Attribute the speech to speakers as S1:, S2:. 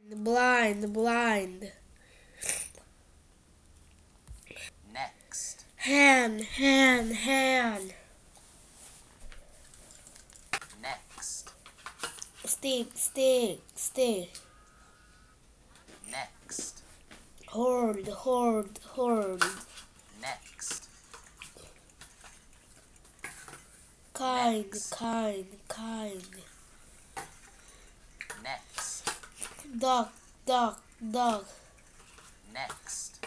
S1: Blind, blind.
S2: Next.
S1: Hand, hand, hand.
S2: Next.
S1: Stick, stick, stick.
S2: Next.
S1: Hold, hold, hold.
S2: Next.
S1: Kind,
S2: Next.
S1: kind, kind.
S2: Next.
S1: Duck, duck, duck.
S2: Next.